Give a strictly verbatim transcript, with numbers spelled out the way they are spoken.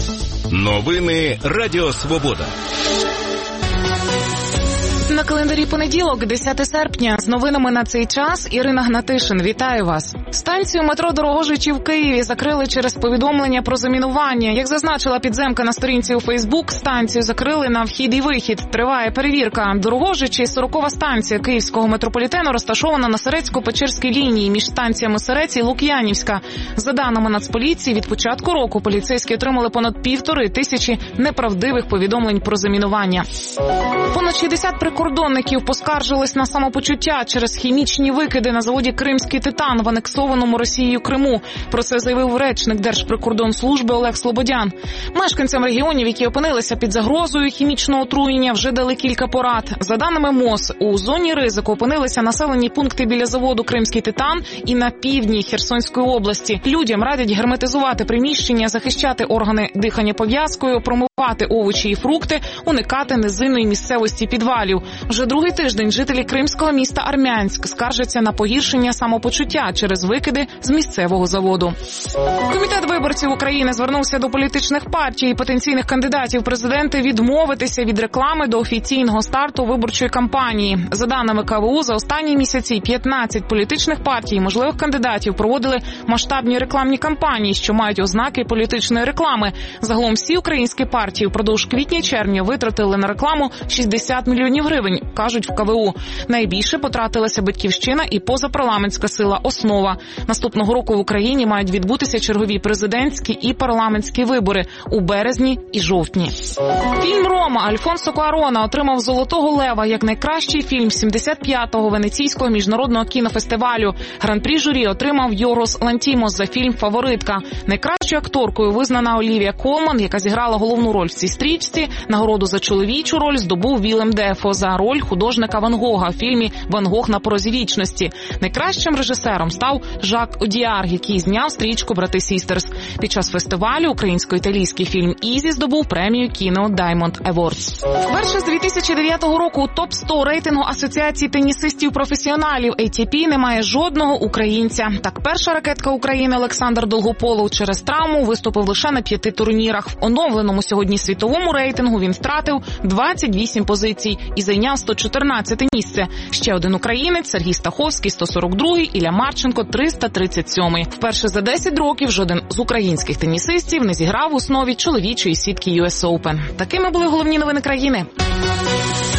Новини Радіо Свобода. На календарі понеділок, десяте серпня. З новинами на цей час Ірина Гнатишин. Вітаю вас. Станцію метро Дорогожичі в Києві закрили через повідомлення про замінування. Як зазначила підземка на сторінці у Фейсбук, станцію закрили на вхід і вихід. Триває перевірка. Дорогожичі – сорокова станція київського метрополітену, розташована на Серецько-Печерській лінії між станціями Серець і Лук'янівська. За даними Нацполіції, від початку року поліцейські отримали понад півтори тисячі неправдивих повідомлень про замінування. Понад шістдесят прикордонників поскаржились на самопочуття через хімічні викиди на заводі «Кримський титан» в анексованому Росією Криму. Про це заявив речник Держприкордонслужби Олег Слободян. Мешканцям регіонів, які опинилися під загрозою хімічного отруєння, вже дали кілька порад. За даними МОЗ, у зоні ризику опинилися населені пункти біля заводу «Кримський титан» і на півдні Херсонської області. Людям радять герметизувати приміщення, захищати органи дихання пов'язкою, промивати овочі і фрукти, уникати низинної місцевості підвалів. Вже другий тиждень жителі кримського міста Армянськ скаржаться на погіршення самопочуття через викиди з місцевого заводу. Комітет виборців України звернувся до політичних партій і потенційних кандидатів в президенти відмовитися від реклами до офіційного старту виборчої кампанії. За даними ка ве у, за останні місяці п'ятнадцять політичних партій і можливих кандидатів проводили масштабні рекламні кампанії, що мають ознаки політичної реклами. Загалом всі українські партії впродовж квітня-червня витратили на рекламу шістдесят мільйонів гривень, кажуть в ка ве у. Найбільше потратилася «Батьківщина» і позапарламентська сила «Основа». Наступного року в Україні мають відбутися чергові президентські і парламентські вибори у березні і жовтні. Фільм «Рома» Альфонсо Куарона отримав «Золотого лева» як найкращий фільм сімдесят п'ятого Венеційського міжнародного кінофестивалю. Гран-прі журі отримав Йоргос Лантімос за фільм «Фаворитка». Найкращою акторкою визнана Олівія Колман, яка зіграла головну роль в цій стрічці. Нагороду за чоловічу роль здобув Вілем Дефо за роль художника Ван Гога в фільмі «Ван Гог на порозі вічності». Найкращим режисером став Жак Одіар, який зняв стрічку «Брати Сістерс». Під час фестивалю українсько-італійський фільм «Ізі» здобув премію «Кіно Даймонд Евордс». Вперше з дві тисячі дев'ятого року у топ сто рейтингу Асоціації тенісистів-професіоналів ей ті пі немає жодного українця. Так, перша ракетка України Олександр Долгополов через травму виступив лише на п'яти турнірах. В оновленому сьогодні світовому рейтингу він втратив двадцять вісім позицій і зайняв сто чотирнадцяте місце. Ще один українець Сергій Стаховський сто сорок другий, Ілля Марченко триста тридцять сьомий. Вперше за десять років жоден з українських тенісистів не зіграв в основі чоловічої сітки ю ес Open. Такими були головні новини країни.